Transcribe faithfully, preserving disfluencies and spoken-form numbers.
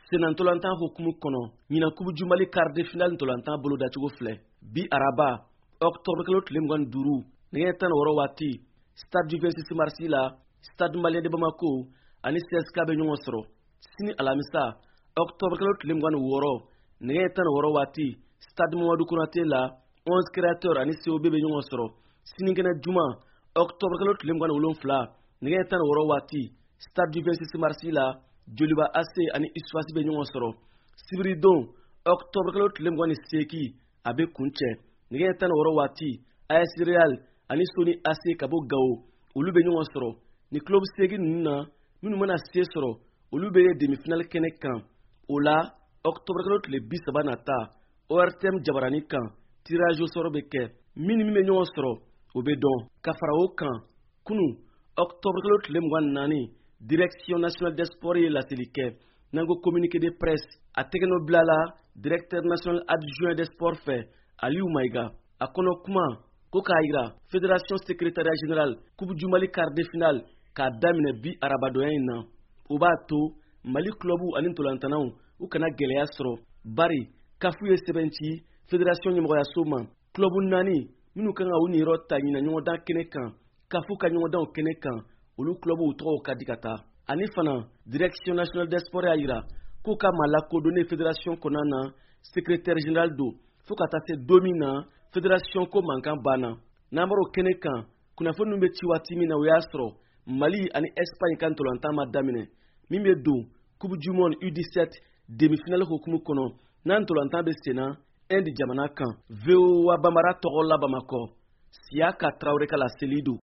senan ntolantan hukumu kɔnɔ ɲina kubuju mali quart de finale ntolantan bolo dacogo filɛ bi araba octobre kalo tile mugan ni duuru nɛgɛ tan ni wɔɔrɔ waati stade du vingt-six mars la stade malien de bamako ani C S K bɛ ɲɔgɔn sɔrɔ. Sini alamisa octobre kalo tile mugan ni wɔɔrɔ nɛgɛ tan ni wɔɔrɔ waati stade Mamadu Konate la onze créateurs ani C O B bɛ ɲɔgɔn sɔrɔ. Sinikɛnɛ juma octobre kalo tile mugan ni wolonfila nɛgɛ tan ni wɔɔrɔ waati stade du vingt-six mars la Joliba A C ani Isufasi bɛ ɲɔgɔn sɔrɔ. Sibiridon octobre kalo tile mugan ni seegin a bɛ kuncɛ nɛgɛ tan ni wɔɔrɔ waati A S Real ani Soni A C ka bɔ Gao olu bɛ ɲɔgɔn sɔrɔ. Ni club seegin ninnu na minnu mana se sɔrɔ olu bɛ demi-finale kɛnɛ kan. O la octobre kalo tile bi saba nata O R T M Jabarani kan tirage au sort bɛ kɛ. Min ni min bɛ ɲɔgɔn sɔrɔ o bɛ dɔn. Ka fara o kan kunun octobre kalo tile mugan ni naani direction nationale des sports ye laseli kɛ n'an ko communiqué de presse a tɛgɛnɔ bila la directeur national adjoint des sports fɛ Aliou Maïga. A kɔnɔ kuma ko k'a yira fédération secrétariat général kubuju mali quart de finale k'a daminɛ bi arabadonya in na. O b'a to Mali clubu ani ntolantanaw u kana gɛlɛya sɔrɔ. Bari kafu ye sɛbɛn ci fédération ɲɛmɔgɔyaso ma clubu naani minnu kan ka u niyɔrɔ ta ɲina ɲɔgɔndan kɛnɛ kan kafu ka ɲɔgɔndanw kɛnɛ kan olu clubu tɔgɔw ka di ka taa. Ani fana direction nationale des sports y'a yira k'u ka maa lakodɔnnen fédération kɔnɔna na secrétaire général do fo ka taa se don min na fédération ko mankan banna. N'an bɔra o kɛnɛ kan kunnafoni min bɛ ci waati min na o y'a sɔrɔ Mali ani Espagne ka ntolantan ma daminɛ min bɛ don coupe du monde U dix-sept demi-finale hukumu kɔnɔ n'an ntolantan bɛ senna Inde jamana kan. V O A Bambara tɔgɔ la Bamakɔ Siyaka Traoré ka laseli do.